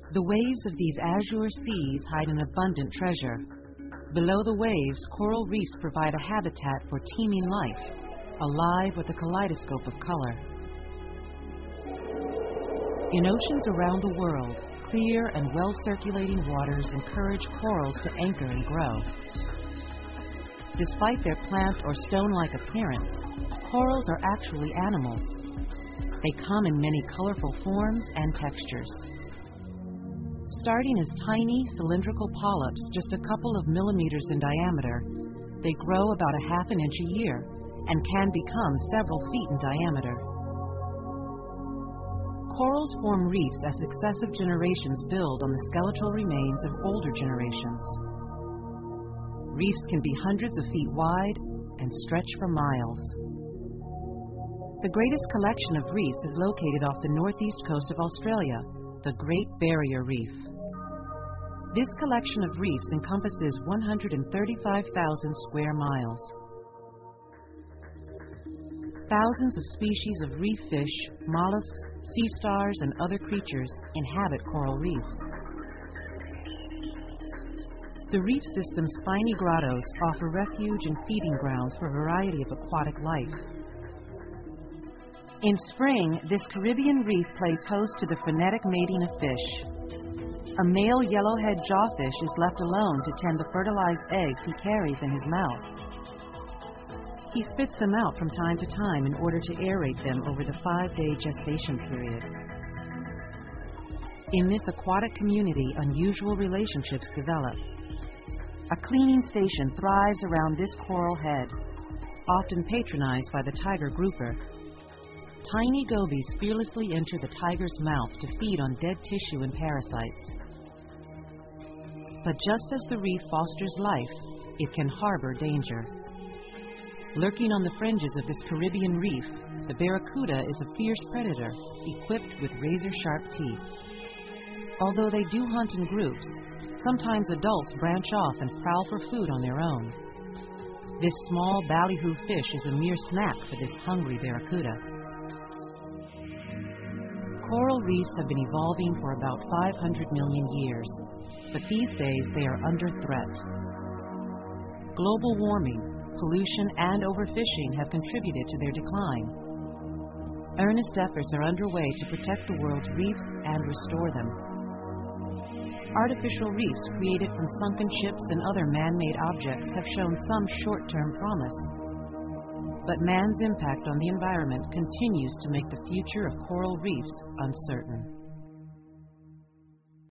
The waves of these azure seas hide an abundant treasure. Below the waves, coral reefs provide a habitat for teeming life, alive with a kaleidoscope of color. In oceans around the world, clear and well-circulating waters encourage corals to anchor and grow. Despite their plant or stone-like appearance, corals are actually animals. They come in many colorful forms and textures. Starting as tiny cylindrical polyps just a couple of millimeters in diameter, they grow about a half an inch a year and can become several feet in diameter. Corals form reefs as successive generations build on the skeletal remains of older generations. Reefs can be hundreds of feet wide and stretch for miles. The greatest collection of reefs is located off the northeast coast of Australia, the Great Barrier Reef. This collection of reefs encompasses 135,000 square miles. Thousands of species of reef fish, mollusks, sea stars, and other creatures inhabit coral reefs. The reef system's spiny grottos offer refuge and feeding grounds for a variety of aquatic life. In spring, this Caribbean reef plays host to the frenetic mating of fish. A male yellowhead jawfish is left alone to tend the fertilized eggs he carries in his mouth. He spits them out from time to time in order to aerate them over the 5-day gestation period. In this aquatic community, unusual relationships develop. A cleaning station thrives around this coral head, often patronized by the tiger grouper. Tiny gobies fearlessly enter the tiger's mouth to feed on dead tissue and parasites. But just as the reef fosters life, it can harbor danger. Lurking on the fringes of this Caribbean reef, the barracuda is a fierce predator equipped with razor-sharp teeth. Although they do hunt in groups, sometimes adults branch off and prowl for food on their own. This small ballyhoo fish is a mere snack for this hungry barracuda. Coral reefs have been evolving for about 500 million years, but these days they are under threat. Global warming, pollution, and overfishing have contributed to their decline. Earnest efforts are underway to protect the world's reefs and restore them. Artificial reefs created from sunken ships and other man-made objects have shown some short-term promise. But man's impact on the environment continues to make the future of coral reefs uncertain.